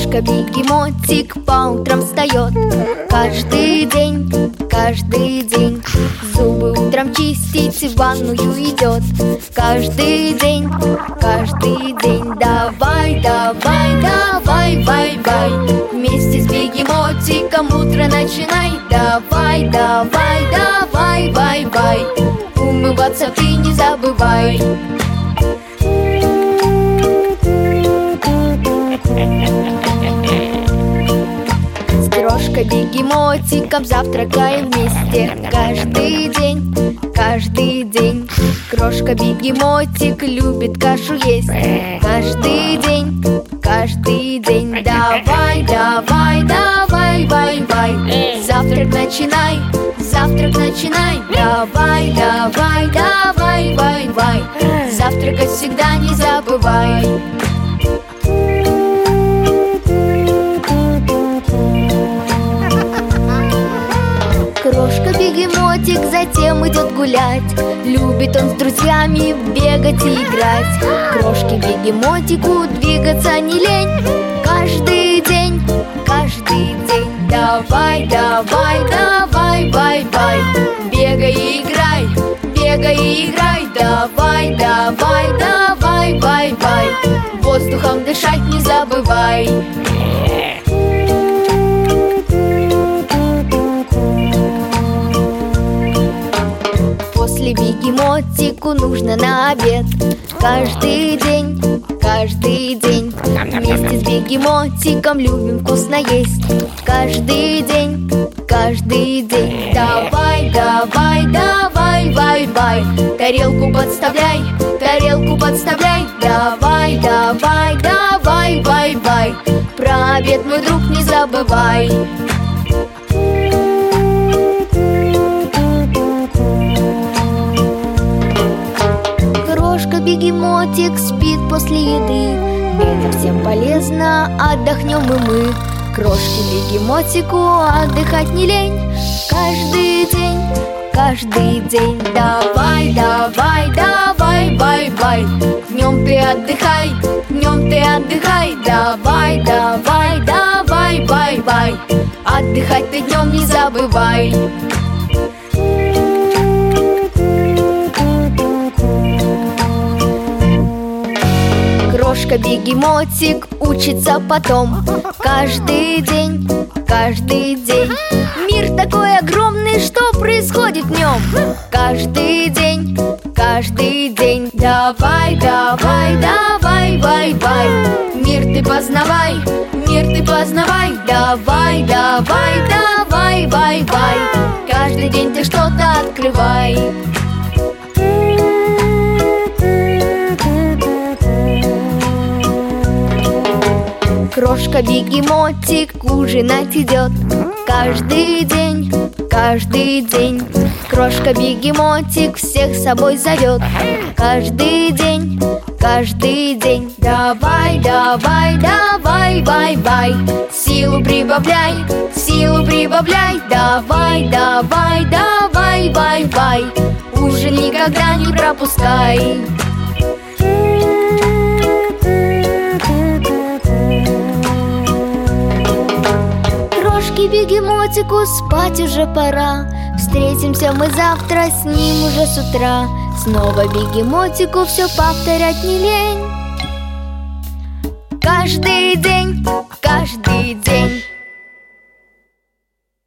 Крошка-бегемотик по утрам встает. Каждый день зубы утром чистить в ванную идет. Каждый день, давай, давай, давай, бай, бай. Вместе с бегемотиком утро начинай. Давай, давай, давай, бай, бай. Умываться ты не забывай. С крошкой-бегемотиком завтракаем вместе. Каждый день крошка-бегемотик любит кашу есть. Каждый день, давай, давай, давай, бай, бай. Завтрак начинай, давай, давай, давай, бай, бай. Завтракать всегда не забывай. Крошка-бегемотик затем идет гулять. Любит он с друзьями бегать и играть. Крошке-бегемотику двигаться не лень. Каждый день, давай, давай, давай, бай, бай. Бегай и играй, давай, давай, давай, бай, бай. Воздухом дышать не забывай. После бегемотику нужно на обед. Каждый день вместе с бегемотиком любим вкусно есть. Каждый день, давай, давай, давай, бай, бай. Тарелку подставляй, давай, давай, давай, бай, бай. Про обед, мой друг, не забывай. Крошка-бегемотик спит после еды. Это всем полезно, отдохнем и мы. Крошке-бегемотику отдыхать не лень. Каждый день, давай, давай, давай, бай, бай. Днем ты отдыхай, давай, давай, давай, бай, бай. Отдыхать ты днем не забывай. Крошка-бегемотик учится потом. Каждый день. Мир такой огромный, что происходит в нем? Каждый день, давай, давай, давай, бай, бай. Мир ты познавай, давай, давай, давай, бай, бай. Каждый день ты что-то открывай. Крошка-бегемотик ужинать идет. Каждый день крошка-бегемотик всех с собой зовет. Каждый день, давай, давай, давай, бай, бай. Силу прибавляй, давай, давай, давай, бай, бай. Ужин никогда не пропускай. Бегемотику спать уже пора. Встретимся мы завтра с ним уже с утра. Снова бегемотику все повторять не лень. Каждый день